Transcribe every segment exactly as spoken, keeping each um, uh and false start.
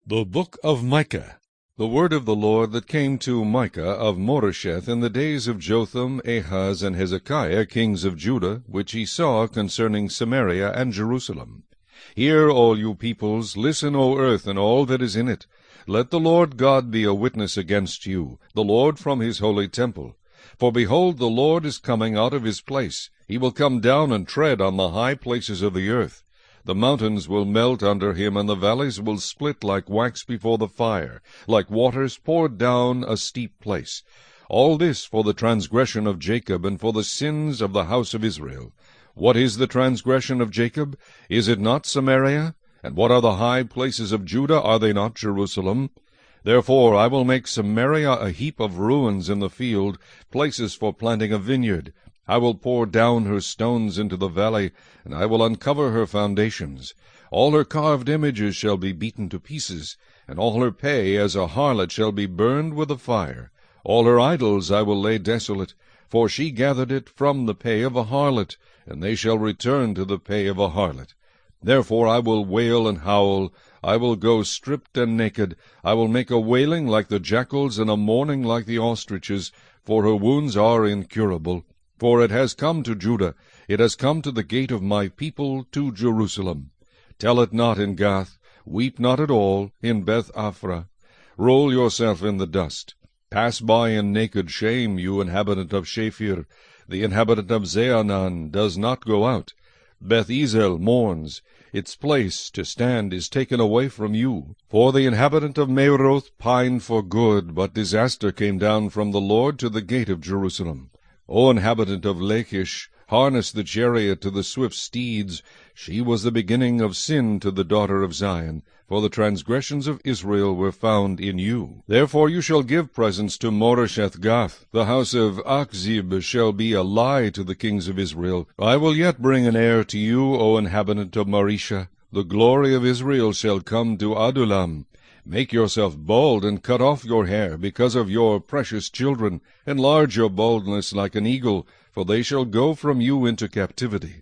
The Book of Micah. The word of the Lord that came to Micah of Moresheth in the days of Jotham, Ahaz, and Hezekiah, kings of Judah, which he saw concerning Samaria and Jerusalem. Hear, all you peoples, listen, O earth, and all that is in it. Let the Lord God be a witness against you, the Lord from his holy temple. For behold, the Lord is coming out of his place. He will come down and tread on the high places of the earth. The mountains will melt under him, and the valleys will split like wax before the fire, like waters poured down a steep place. All this for the transgression of Jacob, and for the sins of the house of Israel. What is the transgression of Jacob? Is it not Samaria? And what are the high places of Judah? Are they not Jerusalem? Therefore I will make Samaria a heap of ruins in the field, places for planting a vineyard. I will pour down her stones into the valley, and I will uncover her foundations. All her carved images shall be beaten to pieces, and all her pay as a harlot shall be burned with a fire. All her idols I will lay desolate, for she gathered it from the pay of a harlot, and they shall return to the pay of a harlot. Therefore I will wail and howl, I will go stripped and naked, I will make a wailing like the jackals, and a mourning like the ostriches, for her wounds are incurable. For it has come to Judah, it has come to the gate of my people, to Jerusalem. Tell it not in Gath, weep not at all in Beth-Aphrah. Roll yourself in the dust. Pass by in naked shame, you inhabitant of Shaphir. The inhabitant of Zeanan does not go out. Beth-Ezel mourns. Its place to stand is taken away from you. For the inhabitant of Meroth pined for good, but disaster came down from the Lord to the gate of Jerusalem. O inhabitant of Lachish, harness the chariot to the swift steeds. She was the beginning of sin to the daughter of Zion, for the transgressions of Israel were found in you. Therefore you shall give presents to Moresheth Gath. The house of Achzib shall be a lie to the kings of Israel. I will yet bring an heir to you, O inhabitant of Marisha. The glory of Israel shall come to Adullam. Make yourself bald, and cut off your hair, because of your precious children. Enlarge your baldness like an eagle, for they shall go from you into captivity.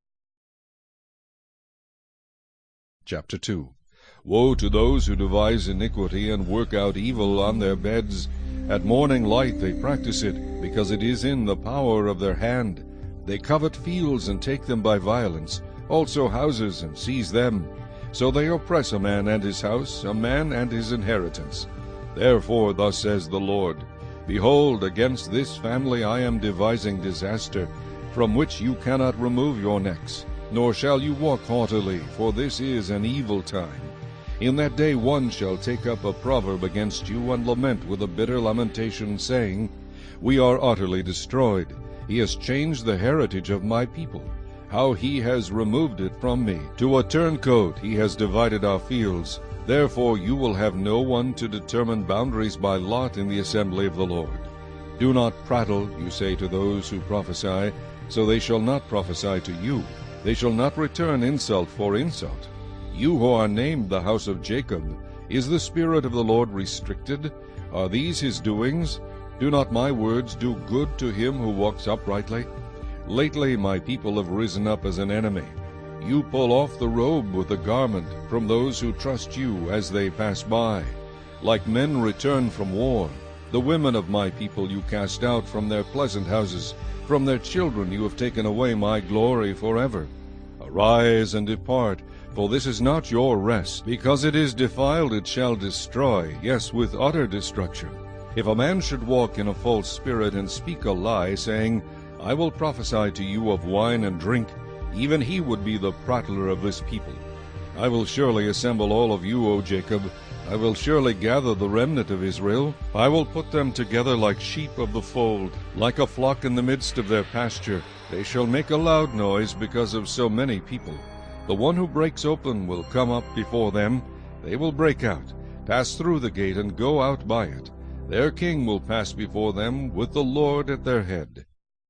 Chapter two. Woe to those who devise iniquity, and work out evil on their beds. At morning light they practice it, because it is in the power of their hand. They covet fields, and take them by violence, also houses, and seize them. So they oppress a man and his house, a man and his inheritance. Therefore thus says the Lord, Behold, against this family I am devising disaster, from which you cannot remove your necks, nor shall you walk haughtily, for this is an evil time. In that day one shall take up a proverb against you, and lament with a bitter lamentation, saying, We are utterly destroyed. He has changed the heritage of my people. How he has removed it from me. To a turncoat he has divided our fields. Therefore you will have no one to determine boundaries by lot in the assembly of the Lord. Do not prattle, you say to those who prophesy, so they shall not prophesy to you. They shall not return insult for insult. You who are named the house of Jacob, is the Spirit of the Lord restricted? Are these his doings? Do not my words do good to him who walks uprightly? Lately my people have risen up as an enemy. You pull off the robe with the garment from those who trust you as they pass by. Like men returned from war, the women of my people you cast out from their pleasant houses. From their children you have taken away my glory forever. Arise and depart, for this is not your rest. Because it is defiled it shall destroy, yes, with utter destruction. If a man should walk in a false spirit and speak a lie, saying, I will prophesy to you of wine and drink, even he would be the prattler of this people. I will surely assemble all of you, O Jacob. I will surely gather the remnant of Israel. I will put them together like sheep of the fold, like a flock in the midst of their pasture. They shall make a loud noise because of so many people. The one who breaks open will come up before them. They will break out, pass through the gate, and go out by it. Their king will pass before them with the Lord at their head.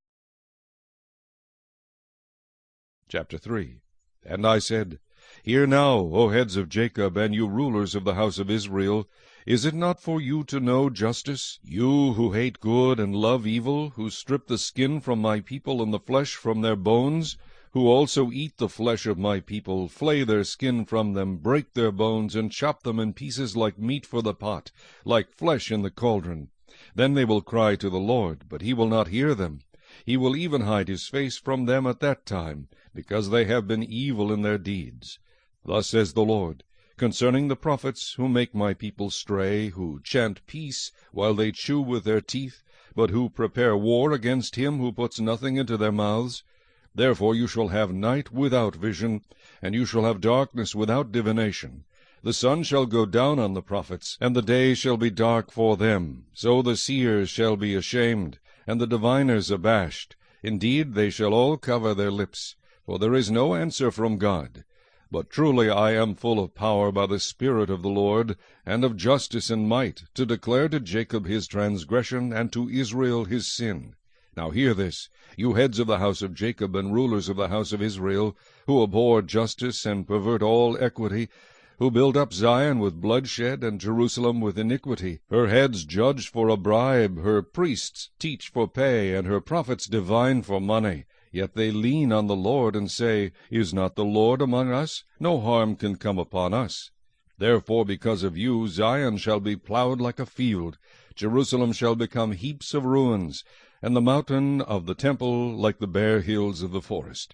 Chapter three. And I said, Hear now, O heads of Jacob, and you rulers of the house of Israel, is it not for you to know justice? You who hate good and love evil, who strip the skin from my people and the flesh from their bones, who also eat the flesh of my people, flay their skin from them, break their bones, and chop them in pieces like meat for the pot, like flesh in the cauldron. Then they will cry to the Lord, but he will not hear them. He will even hide his face from them at that time, because they have been evil in their deeds. Thus says the Lord, concerning the prophets who make my people stray, who chant peace while they chew with their teeth, but who prepare war against him who puts nothing into their mouths. Therefore you shall have night without vision, and you shall have darkness without divination. The sun shall go down on the prophets, and the day shall be dark for them. So the seers shall be ashamed, and the diviners abashed. Indeed, they shall all cover their lips, for there is no answer from God. But truly I am full of power by the Spirit of the Lord, and of justice and might, to declare to Jacob his transgression, and to Israel his sin. Now hear this, you heads of the house of Jacob, and rulers of the house of Israel, who abhor justice, and pervert all equity, who build up Zion with bloodshed, and Jerusalem with iniquity. Her heads judge for a bribe, her priests teach for pay, and her prophets divine for money. Yet they lean on the Lord, and say, Is not the Lord among us? No harm can come upon us. Therefore, because of you, Zion shall be plowed like a field, Jerusalem shall become heaps of ruins, and the mountain of the temple like the bare hills of the forest.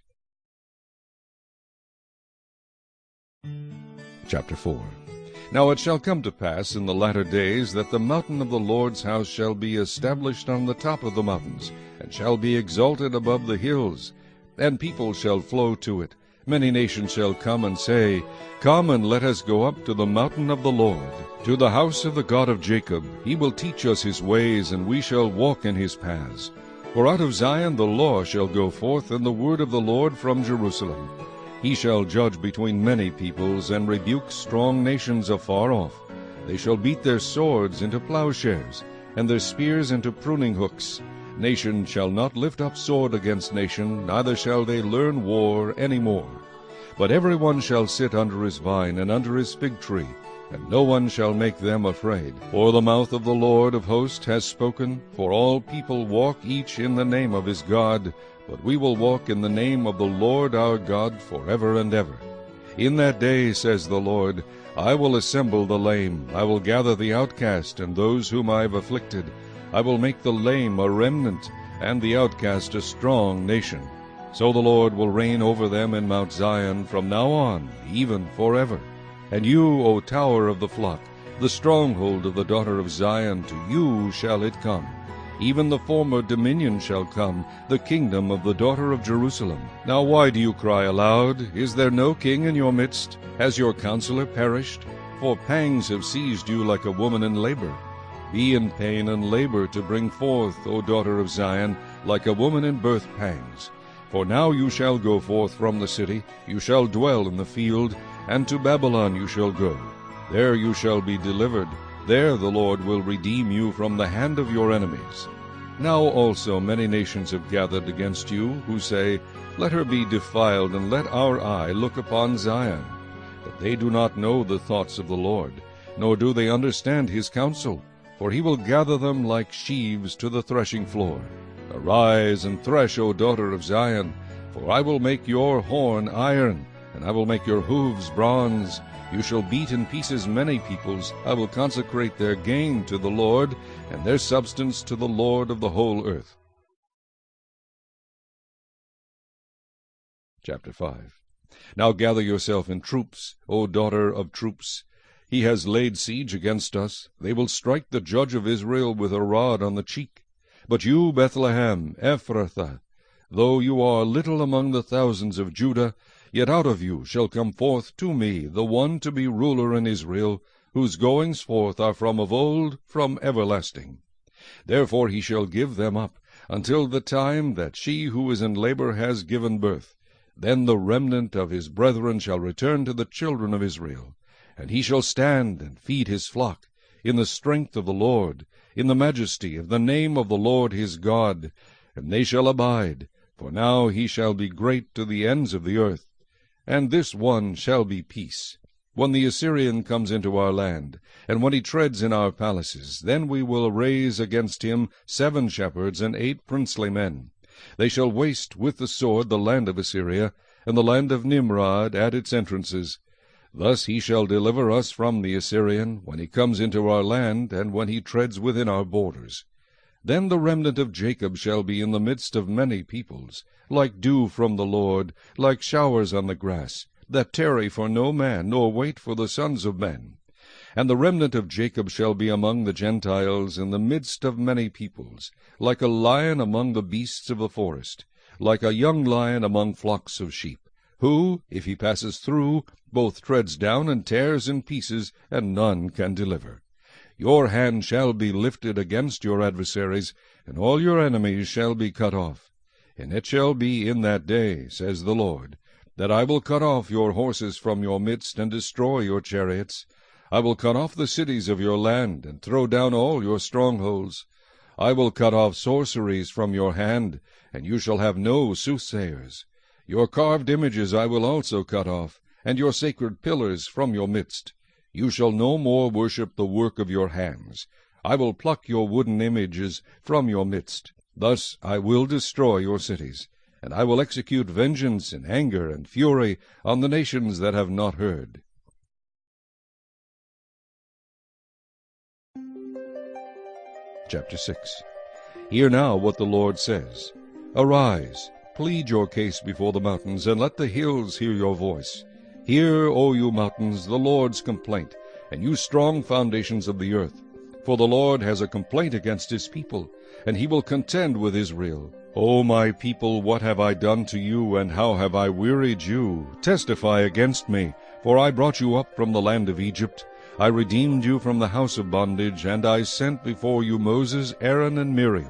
Chapter four. Now it shall come to pass in the latter days that the mountain of the Lord's house shall be established on the top of the mountains, and shall be exalted above the hills, and people shall flow to it. Many nations shall come and say, Come and let us go up to the mountain of the Lord, to the house of the God of Jacob. He will teach us his ways, and we shall walk in his paths. For out of Zion the law shall go forth, and the word of the Lord from Jerusalem. He shall judge between many peoples, and rebuke strong nations afar off. They shall beat their swords into plowshares, and their spears into pruning hooks. Nation shall not lift up sword against nation, neither shall they learn war any more. But every one shall sit under his vine, and under his fig tree, and no one shall make them afraid. For the mouth of the Lord of hosts has spoken, for all people walk each in the name of his God, but we will walk in the name of the Lord our God forever and ever. In that day, says the Lord, I will assemble the lame, I will gather the outcast, and those whom I have afflicted. I will make the lame a remnant, and the outcast a strong nation. So the Lord will reign over them in Mount Zion from now on, even forever. And you, O tower of the flock, the stronghold of the daughter of Zion, to you shall it come. Even the former dominion shall come, the kingdom of the daughter of Jerusalem. Now why do you cry aloud? Is there no king in your midst? Has your counselor perished? For pangs have seized you like a woman in labor. Be in pain and labor to bring forth, O daughter of Zion, like a woman in birth pangs. For now you shall go forth from the city, you shall dwell in the field, and to Babylon you shall go. There you shall be delivered. There the Lord will redeem you from the hand of your enemies. Now also many nations have gathered against you, who say, Let her be defiled, and let our eye look upon Zion. But they do not know the thoughts of the Lord, nor do they understand his counsel. For he will gather them like sheaves to the threshing floor. Arise and thresh, O daughter of Zion, for I will make your horn iron, and I will make your hooves bronze. You shall beat in pieces many peoples. I will consecrate their gain to the Lord, and their substance to the Lord of the whole earth. Chapter five. Now gather yourself in troops, O daughter of troops. He has laid siege against us. They will strike the judge of Israel with a rod on the cheek. But you, Bethlehem, Ephrathah, though you are little among the thousands of Judah, yet out of you shall come forth to me the one to be ruler in Israel, whose goings forth are from of old, from everlasting. Therefore he shall give them up, until the time that she who is in labor has given birth. Then the remnant of his brethren shall return to the children of Israel. And he shall stand and feed his flock, in the strength of the Lord, in the majesty of the name of the Lord his God. And they shall abide, for now he shall be great to the ends of the earth. And this one shall be peace. When the Assyrian comes into our land, and when he treads in our palaces, then we will raise against him seven shepherds and eight princely men. They shall waste with the sword the land of Assyria, and the land of Nimrod at its entrances. Thus he shall deliver us from the Assyrian, when he comes into our land, and when he treads within our borders. Then the remnant of Jacob shall be in the midst of many peoples, like dew from the Lord, like showers on the grass, that tarry for no man, nor wait for the sons of men. And the remnant of Jacob shall be among the Gentiles, in the midst of many peoples, like a lion among the beasts of the forest, like a young lion among flocks of sheep, who, if he passes through, both treads down and tears in pieces, and none can deliver. Your hand shall be lifted against your adversaries, and all your enemies shall be cut off. And it shall be in that day, says the Lord, that I will cut off your horses from your midst, and destroy your chariots. I will cut off the cities of your land, and throw down all your strongholds. I will cut off sorceries from your hand, and you shall have no soothsayers. Your carved images I will also cut off, and your sacred pillars from your midst. You shall no more worship the work of your hands. I will pluck your wooden images from your midst. Thus I will destroy your cities, and I will execute vengeance in anger and fury on the nations that have not heard. Chapter six. Hear now what the Lord says. Arise, plead your case before the mountains, and let the hills hear your voice. Hear, O you mountains, the Lord's complaint, and you strong foundations of the earth. For the Lord has a complaint against his people, and he will contend with Israel. O my people, what have I done to you, and how have I wearied you? Testify against me, for I brought you up from the land of Egypt. I redeemed you from the house of bondage, and I sent before you Moses, Aaron, and Miriam.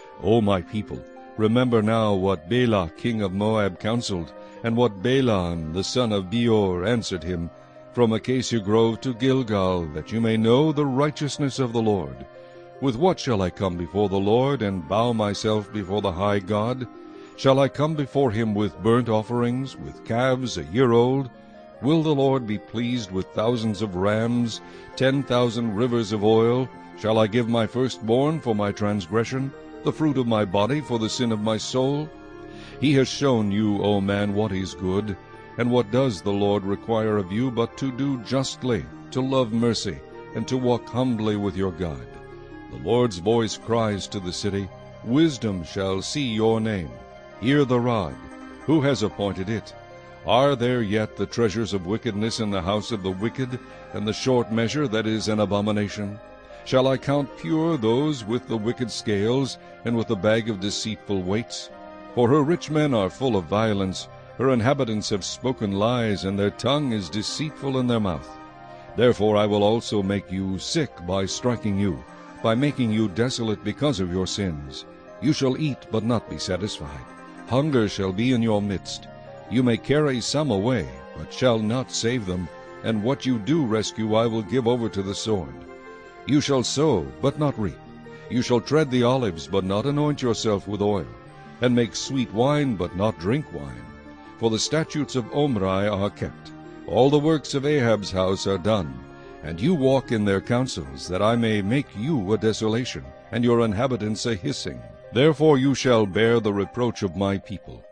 O my people, remember now what Balak king of Moab counseled, and what Balaam the son of Beor answered him, from Acacia Grove to Gilgal, that you may know the righteousness of the Lord. With what shall I come before the Lord, and bow myself before the high God? Shall I come before him with burnt offerings, with calves a year old? Will the Lord be pleased with thousands of rams, ten thousand rivers of oil? Shall I give my firstborn for my transgression, the fruit of my body for the sin of my soul? He has shown you, O man, what is good. And what does the Lord require of you but to do justly, to love mercy, and to walk humbly with your God? The Lord's voice cries to the city, Wisdom shall see your name. Hear the rod. Who has appointed it? Are there yet the treasures of wickedness in the house of the wicked, and the short measure that is an abomination? Shall I count pure those with the wicked scales, and with the bag of deceitful weights? For her rich men are full of violence, her inhabitants have spoken lies, and their tongue is deceitful in their mouth. Therefore I will also make you sick by striking you, by making you desolate because of your sins. You shall eat, but not be satisfied. Hunger shall be in your midst. You may carry some away, but shall not save them, and what you do rescue I will give over to the sword. You shall sow, but not reap. You shall tread the olives, but not anoint yourself with oil, and make sweet wine, but not drink wine. For the statutes of Omri are kept. All the works of Ahab's house are done. And you walk in their counsels, that I may make you a desolation, and your inhabitants a hissing. Therefore you shall bear the reproach of my people.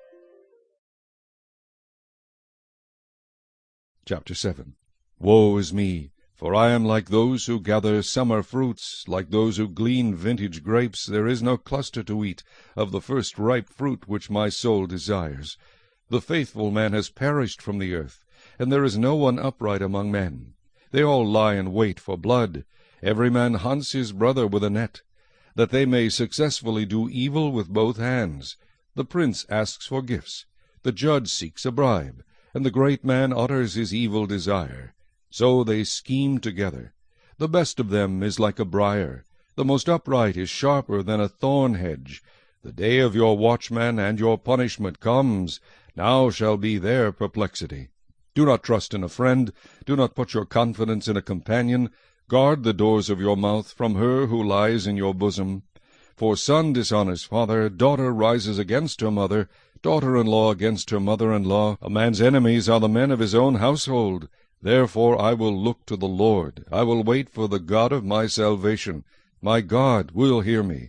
Chapter seven. Woe is me! For I am like those who gather summer fruits, like those who glean vintage grapes. There is no cluster to eat of the first ripe fruit which my soul desires. The faithful man has perished from the earth, and there is no one upright among men. They all lie in wait for blood. Every man hunts his brother with a net, that they may successfully do evil with both hands. The prince asks for gifts, the judge seeks a bribe, and the great man utters his evil desire. So they scheme together. The best of them is like a briar. The most upright is sharper than a thorn hedge. The day of your watchman and your punishment comes. Now shall be their perplexity. Do not trust in a friend. Do not put your confidence in a companion. Guard the doors of your mouth from her who lies in your bosom. For son dishonors father, daughter rises against her mother, daughter-in-law against her mother-in-law. A man's enemies are the men of his own household. Therefore I will look to the Lord. I will wait for the God of my salvation. My God will hear me.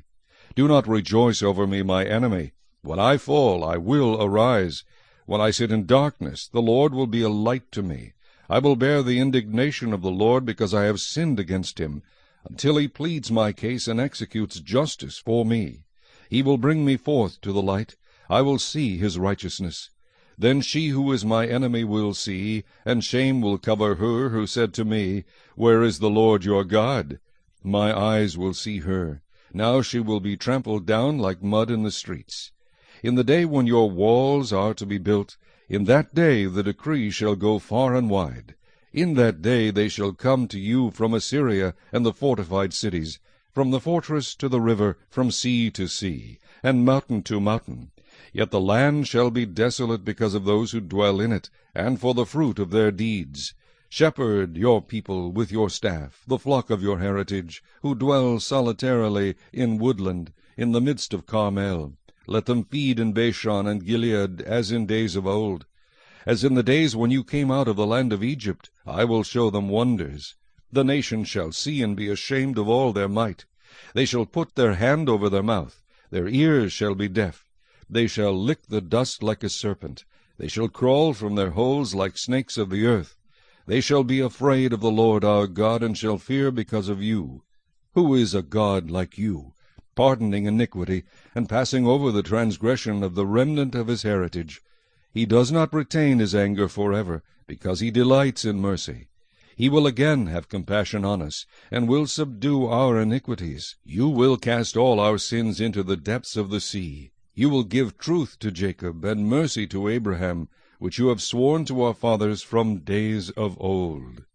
Do not rejoice over me, my enemy. When I fall, I will arise. When I sit in darkness, the Lord will be a light to me. I will bear the indignation of the Lord, because I have sinned against him, until he pleads my case and executes justice for me. He will bring me forth to the light. I will see his righteousness. Then she who is my enemy will see, and shame will cover her who said to me, Where is the Lord your God? My eyes will see her. Now she will be trampled down like mud in the streets. In the day when your walls are to be built, in that day the decree shall go far and wide. In that day they shall come to you from Assyria and the fortified cities, from the fortress to the river, from sea to sea, and mountain to mountain. Yet the land shall be desolate because of those who dwell in it, and for the fruit of their deeds. Shepherd your people with your staff, the flock of your heritage, who dwell solitarily in woodland, in the midst of Carmel. Let them feed in Bashan and Gilead, as in days of old. As in the days when you came out of the land of Egypt, I will show them wonders. The nations shall see and be ashamed of all their might. They shall put their hand over their mouth, their ears shall be deaf. They shall lick the dust like a serpent. They shall crawl from their holes like snakes of the earth. They shall be afraid of the Lord our God, and shall fear because of you. Who is a God like you, pardoning iniquity, and passing over the transgression of the remnant of his heritage? He does not retain his anger forever, because he delights in mercy. He will again have compassion on us, and will subdue our iniquities. You will cast all our sins into the depths of the sea. You will give truth to Jacob, and mercy to Abraham, which you have sworn to our fathers from days of old.